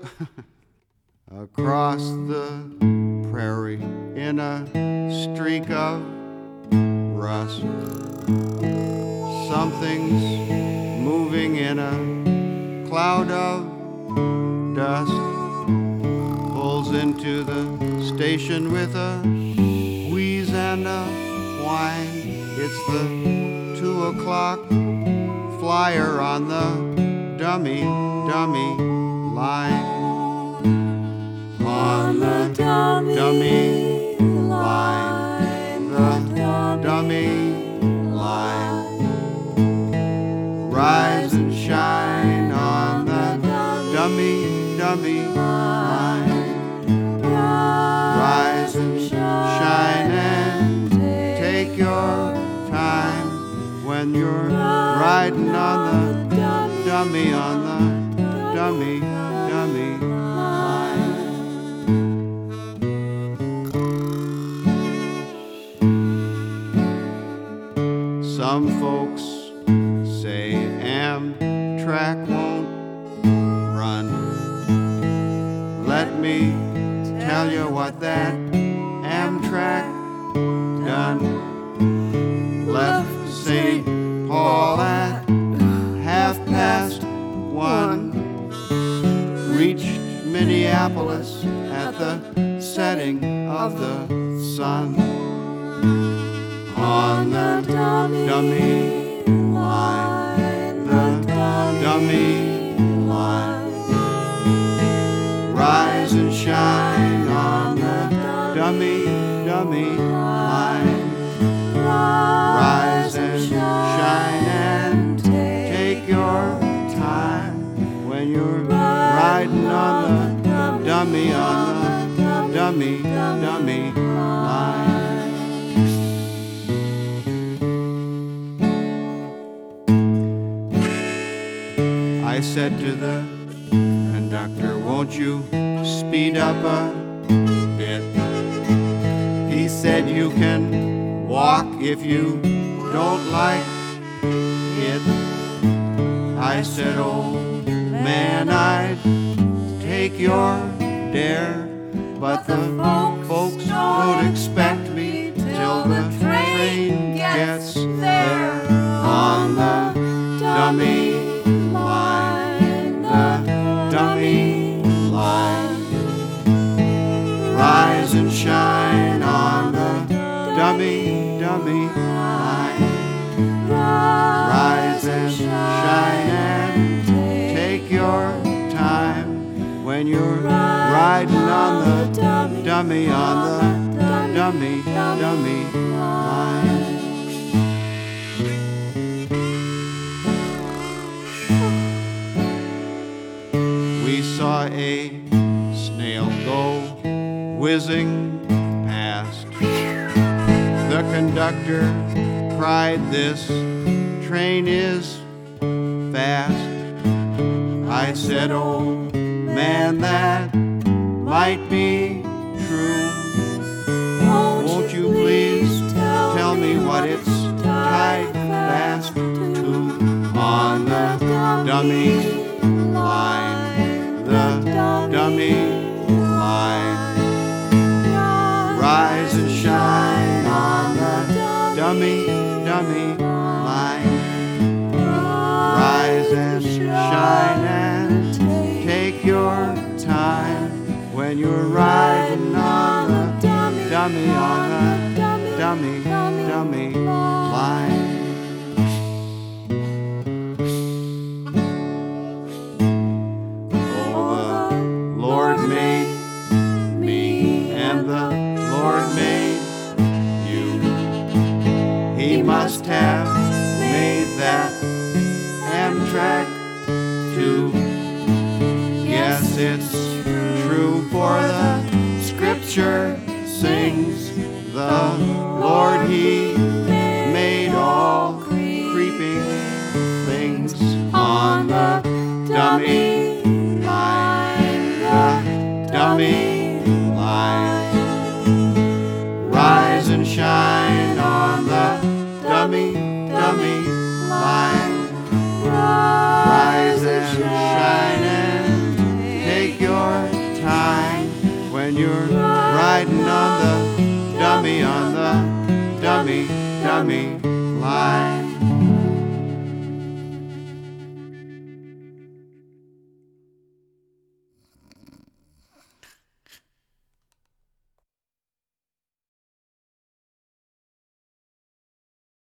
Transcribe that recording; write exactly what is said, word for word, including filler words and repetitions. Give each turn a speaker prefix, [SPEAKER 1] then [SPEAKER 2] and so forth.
[SPEAKER 1] Across the prairie in a streak of rust, something's moving in a cloud of dust, pulls into the station with a wheeze and a whine. It's the two o'clock flyer on the dummy, dummy line. On the dummy, dummy line, the dummy line. Rise and shine on the dummy, dummy line. Rise and shine and take your time when you're riding on the dummy, on the dummy, dummy line. Some folks say Amtrak won't run. Let me tell you what that Amtrak done. Left Saint Paul at half past one, reached Minneapolis at the setting of the sun. On the dummy, dummy line, the dummy line. Rise and shine on the dummy, dummy line. Rise and shine and take your time when you're riding on the dummy, on the dummy, dummy line. I said to the conductor, won't you speed up a bit? He said, you can walk if you don't like it. I said, oh man, I'd take your dare, but the folks don't expect me till the train gets there. On the dummy line, the dummy line. Rise and shine on the dummy, dummy line. Rise and shine and take your time when you're riding on the dummy, on the dummy, dummy line. We saw a snail go whizzing past. The conductor cried, this train is fast. I said, oh man, that might be true. Won't you please tell me what it's tied fast to? On the dummy line, the dummy line. Rise and shine on the dummy, dummy line. Rise and shine and take your time when you're riding on the dummy, on the dummy, dummy line. Oh, the Lord made me and the Lord made you. He must have made that Amtrak too. Yes, it's true, for the scripture sings, the Lord, He made all creeping things. On the dummy line, the dummy line. Rise and shine on the dummy, dummy line. Rise and shine and take take your time when you're riding on the dummy, on the dummy, dummy line.